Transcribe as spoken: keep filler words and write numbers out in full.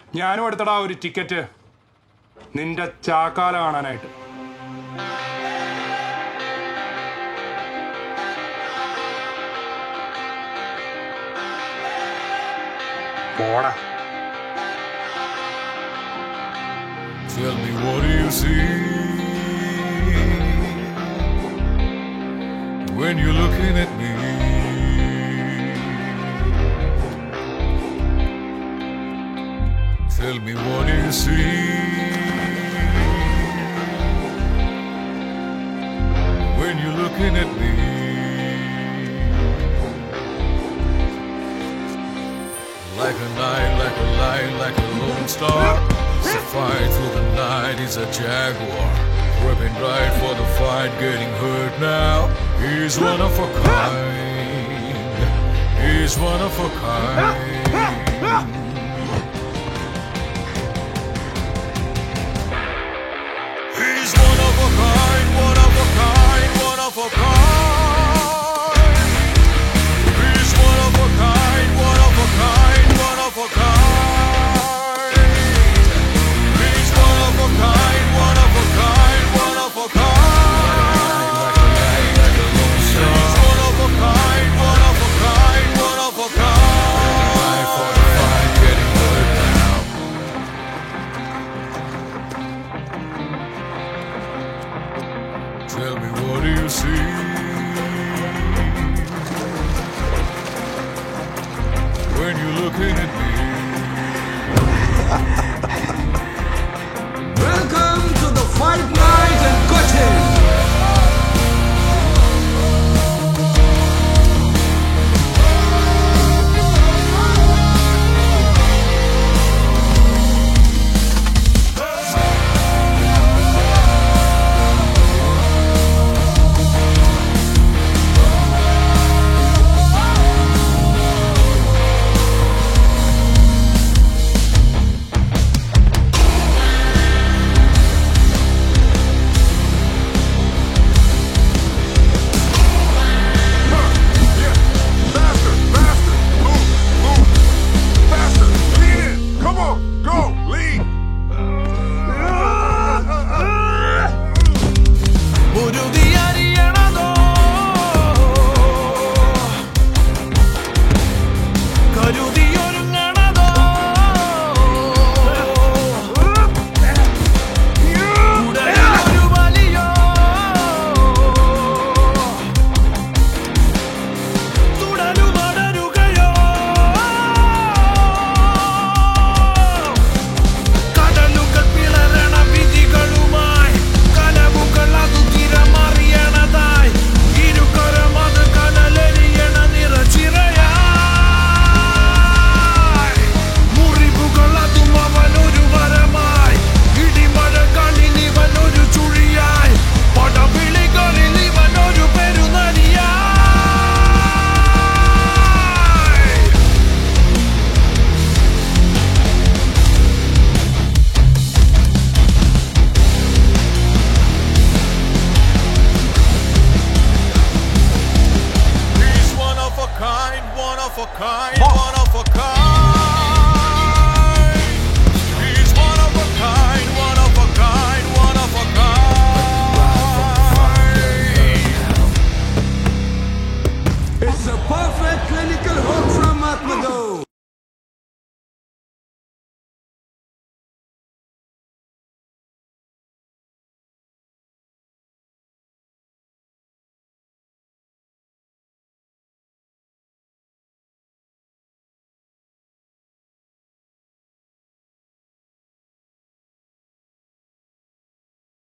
ഞാനും എടുത്തടാ ഒരു ടിക്കറ്റ് നിന്റെ ചാക്കാല കാണാനായിട്ട്. പോടാ. Tell me, what do you see when you're looking at me? Tell me, what do you see when you're looking at me? Like a night, like a light, like a lone star, so fight through the night, he's a jaguar, ripping right for the fight, getting hurt now. He's one of a kind, he's one of a kind. He's one of a kind, one of a kind, one of a kind.